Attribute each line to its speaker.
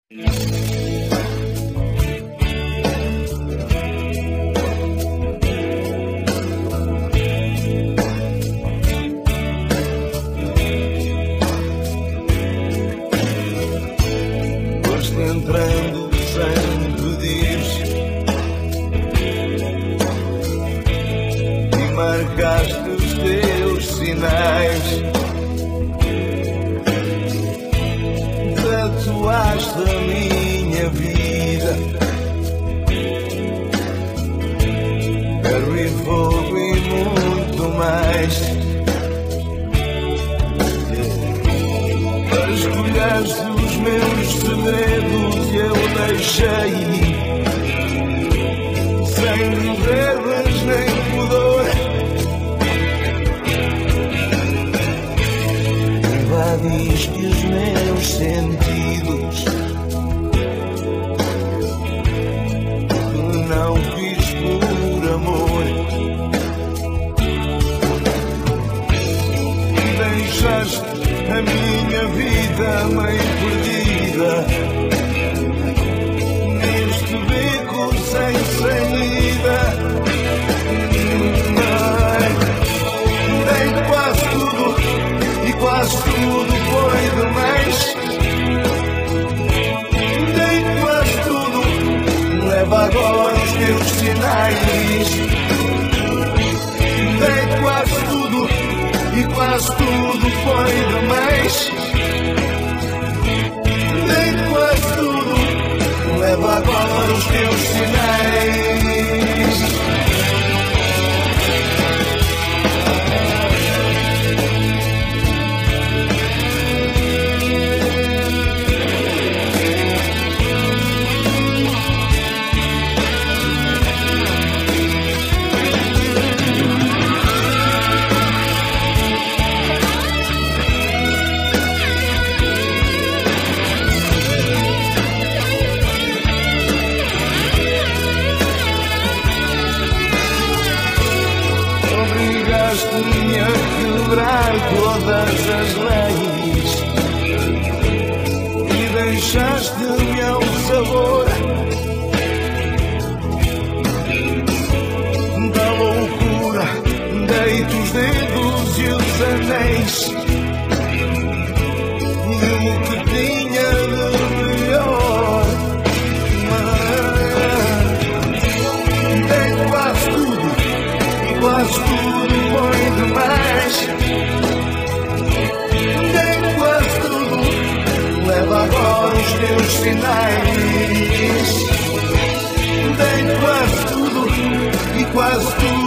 Speaker 1: Foste entrando sem pedir e marcaste os teus sinais. Tatuaste a minha vida, ferro e fogo e muito mais. Escolheste os meus segredos e eu deixei, sem reservas nem pudor. Invadiste os meus sentidos, que não fiz por amor, e deixaste a minha vida meio perdida neste beco sem saída. Dei quase tudo e quase tudo foi demais. Dei quase tudo, leva agora os teus sinais. Dei quase tudo e quase tudo foi demais. Dei quase tudo, leva agora os teus sinais. Obrigaste-me a quebrar todas as leis e deixaste-me ao sabor da loucura. Dei-te os dedos e os anéis e o que tinha de melhor. Dei quase tudo e quase tudo foi demais. Dei quase tudo, leva agora os teus sinais. Dei quase tudo e quase tudo